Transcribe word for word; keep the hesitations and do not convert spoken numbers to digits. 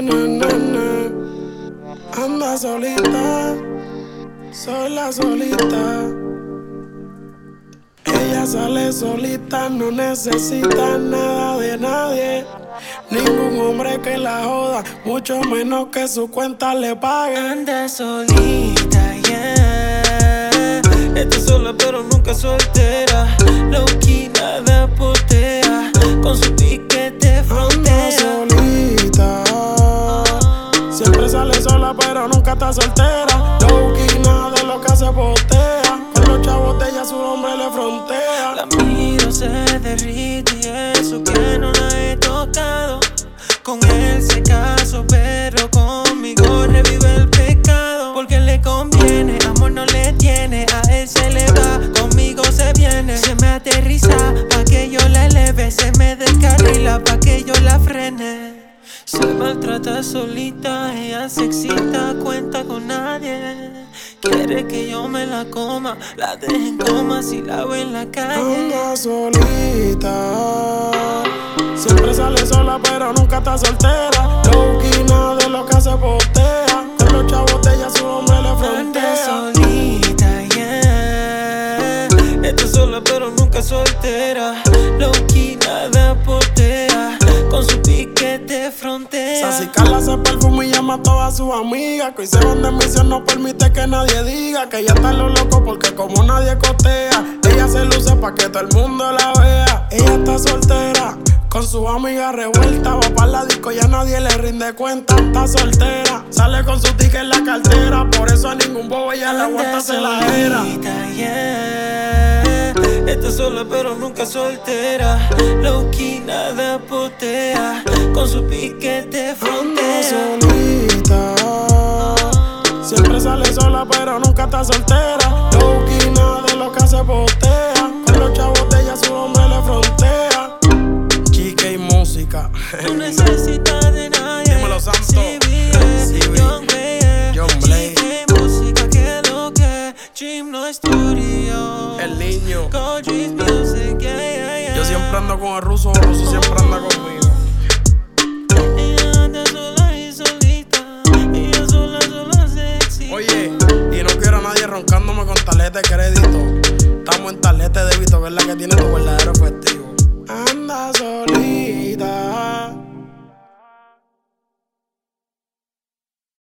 na, na, na. Anda solita, sola solita. Ella sale solita, no necesita nada de nadie. Ningún hombre que la joda, mucho menos que su cuenta le pague. Anda solita, yeah. Está sola pero nunca soltera. Low-key, nada potea. Con su piquete frontera. Anda solita, siempre sale sola pero nunca está soltera. Low-key, nada de lo que se postea. Con los chavos de ella su nombre le frontea. La miro, se derrite y eso que no la he tocado. Con él se casó, pero conmigo revive el pecado. Porque le conviene, amor no le tiene. A él se le va, conmigo se viene. Se me aterriza, pa' que yo la eleve. Se me descarrila, pa' que yo la frene. Se maltrata solita, ella se excita, cuenta con nadie. Quiere que yo me la coma, la deje en coma si la veo en la calle. Anda solita, siempre sale sola pero nunca está soltera. Low-key, nada de lo que se postea. Con los chavos de ella su hombre le frontea. Anda solita, yeah. Está sola pero nunca soltera. Low-key, nada potea. Con su piquete frontea. Sassy Carla se perfume y llama a todas sus amigas. Que hoy se van de misión, no permite que nadie diga que ella está lo loco porque como nadie cotea. Ella se luce pa' que todo el mundo la vea. Ella está soltera, con sus amigas revueltas. Va pa' la disco, ya nadie le rinde cuenta. Está soltera, sale con su ticket en la cartera. Por eso a ningún bobo ella le aguanta, se la era. Yeah. Está sola pero nunca soltera. Low-key, nada potea. Con su piquete frontea. Anda solita, siempre sale sola pero nunca está soltera. Low-key, nada de lo que se postea. Con los chavos de ella su hombre le frontea. G K Música. No necesita de nadie. Dímelo, Santo. C B S, C B. Young Blaze, Young Blaze. G K Música, que lo que Dream No Studio. El niño. Go Dream Music, yeah, yeah, yeah. Yo siempre ando con el ruso, el ruso siempre anda conmigo. Ella anda sola y solita. Ella sola, sola, sexy. Oye, y no quiero a nadie roncándome con tarjeta de crédito. Estamos en tarjeta de débito, que es la que tiene tu verdadero efectivo. Anda solita,